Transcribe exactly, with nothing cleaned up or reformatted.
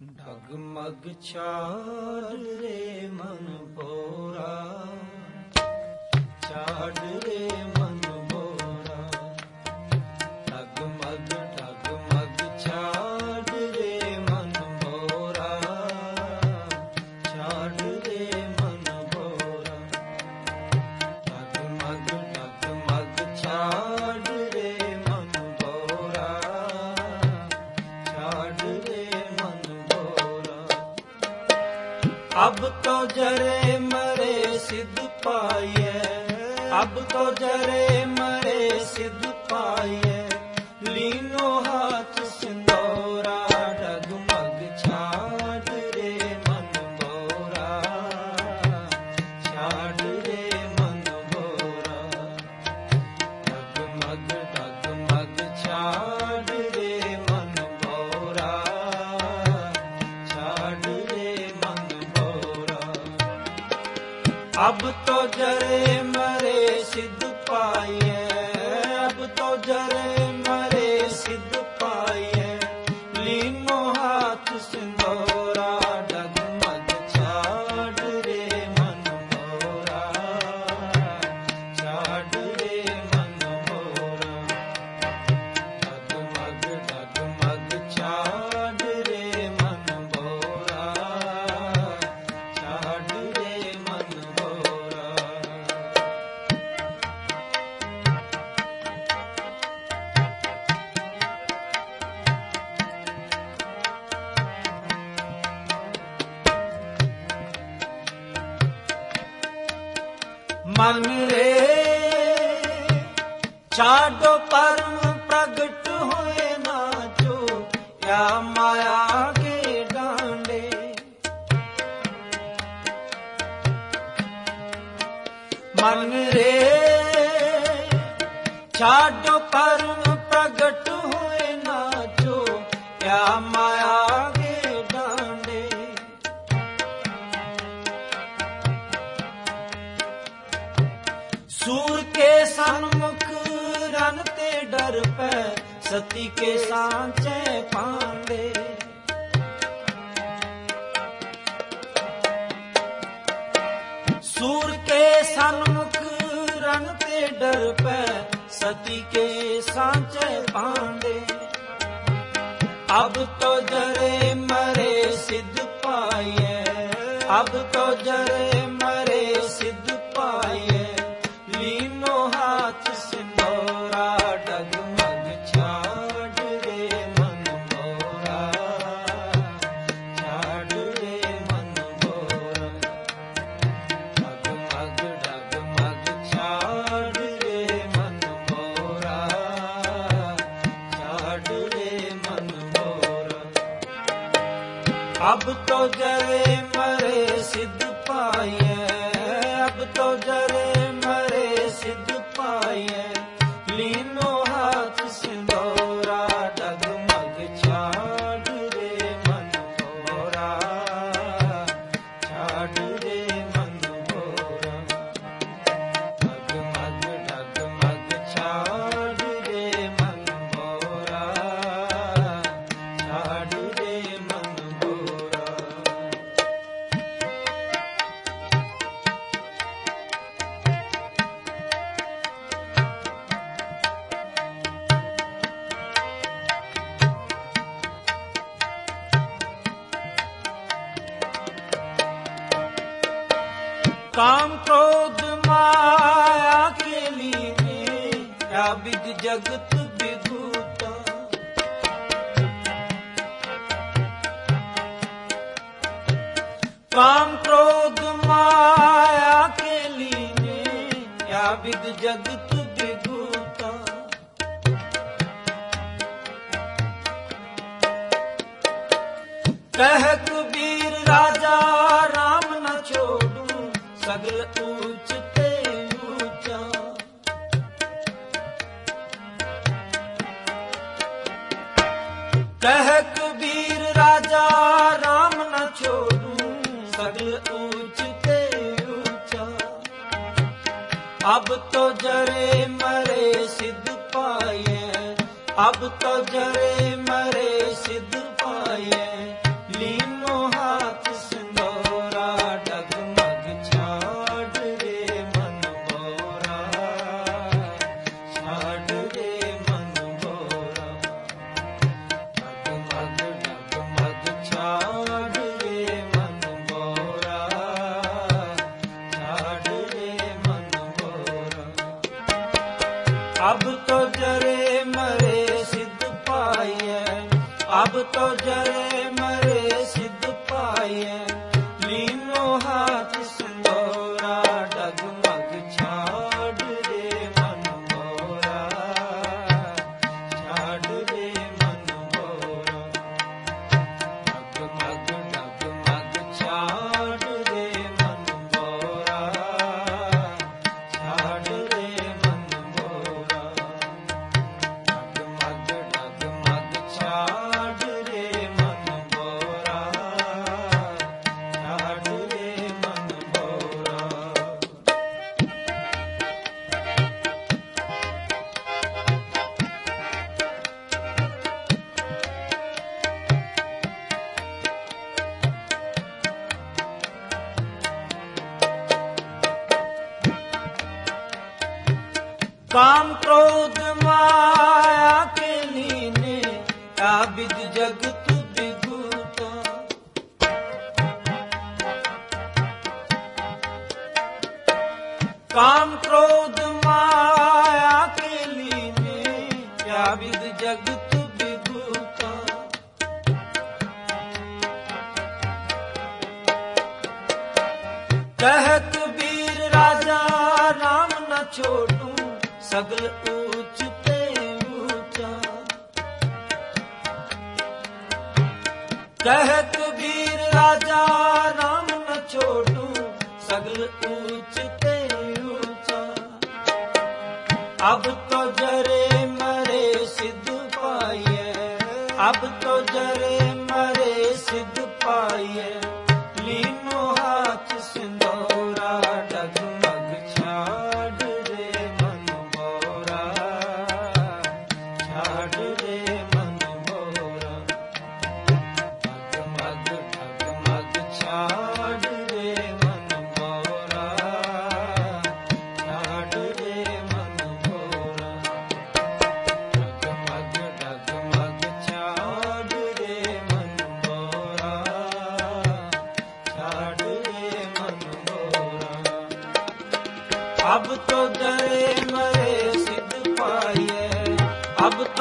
डगमग छाड़ रे मन भोरा, छाड़ रे मन भोरा। डगमग डगमग छाड़ रे मन भोरा, छाड़ रे मन भोरा। डगमग डगमग छाड़ रे मन भोरा, छाड़ रे मन भोरा। अब तो जरे मरे सिद्ध पाइए, अब तो जरे मरे सिद्ध पाइए। लीनो हाथ सिंदूरा, डगमग छाड़ रे मन भोरा, छाड़ रे मन भोरा। डगमग डगमग छाड़ रे मन भोरा, छाड़ रे मन भोरा। अब तो जरे मरे सिद्ध पाइए, अब तो जरे मरे सिद्ध पाइए। लीनो हाथ सिंदूरा, डगमग छाड़ रे मन भोरा, छाड़ रे मन भोरा। डगमग डगमग छाड़ रे मन भोरा, छाड़ रे मन भोरा। मन रे छाड़ो परम प्रगट होए नाचो, या माया के डांडे। मन रे छाड़ो परम प्रगट होए नाचो, या माया के डांडे। सूर के सन्मुख रनते डर पे, सती के सांचे पांडे। सूर के सन्मुख रनते डर पे, सती के सांचे पांडे। अब तो जरे मरे सिद्ध पाइए, अब तो जरे मरे सिद्ध पाइए। लीनो हाथ सिंदूरा, डगमग छाड़ रे मन भोरा, छाड़ रे मन भोरा। डगमग डगमग छाड़ रे मन भोरा, छाड़ रे मन भोरा। अब तो जरे मरे सिद्ध पाइए, अब तो जरे मरे सिद्ध पाइए। लीनो हाथ सिंदूरा, डगमग छाड़ रे मन भोरा, छाड़ रे मन भोरा। डगमग डगमग छाड़ रे मन भोरा, छाड़ रे मन भोरा। काम क्रोध माया के लिए, या विद जगत विभूता। काम क्रोध माया के लिए, या विद जगत विभूता। कह कबीर राजा राम न छोड़ू, सगल ऊंच ते ऊंचा। कह कबीर राजा राम न छोड़ू, सगल ऊंच ते ऊंचा। अब तो जरे मरे सिद्ध पाइए, अब तो जरे मरे सिद्ध पाइए। ली तो जरे मरे सिद्ध पाए, लीनो हाथ सिंदूरा डगमग छाड़ रे मन मोरा, छाड़ रे मन मोरा, डगमग डगमग छाड़ रे मन मोरा, छाड़ रे मन मोरा, डगमग डगमग छाड़ रे मन मोरा, छाड़ रे मन मोरा। काम क्रोध माया के लीने, आबिद जगत विभूता। काम क्रोध माया के लीने, आबिद जगत विभूता। कह कबीर राजा राम न छोड़ूं, सगल ऊंच ते ऊंचा। कह कबीर राजा राम न छोड़ूं, सगल ऊंच ते ऊंचा। अब तो जरे मरे सिद्ध पाइए, अब तो जरे मरे सिद्ध पाइए, लीनो हाथ सिंदूरा डगमग छाड़ रे मन मोरा, छाड़ रे मन मोरा, डगमग डगमग छाड़ रे मन मोरा, छाड़ रे मन मोरा, डगमग डगमग छाड़ रे मन मोरा, छाड़ रे मन मोरा। अब तो जरे मरे सिद्ध पाइए, अब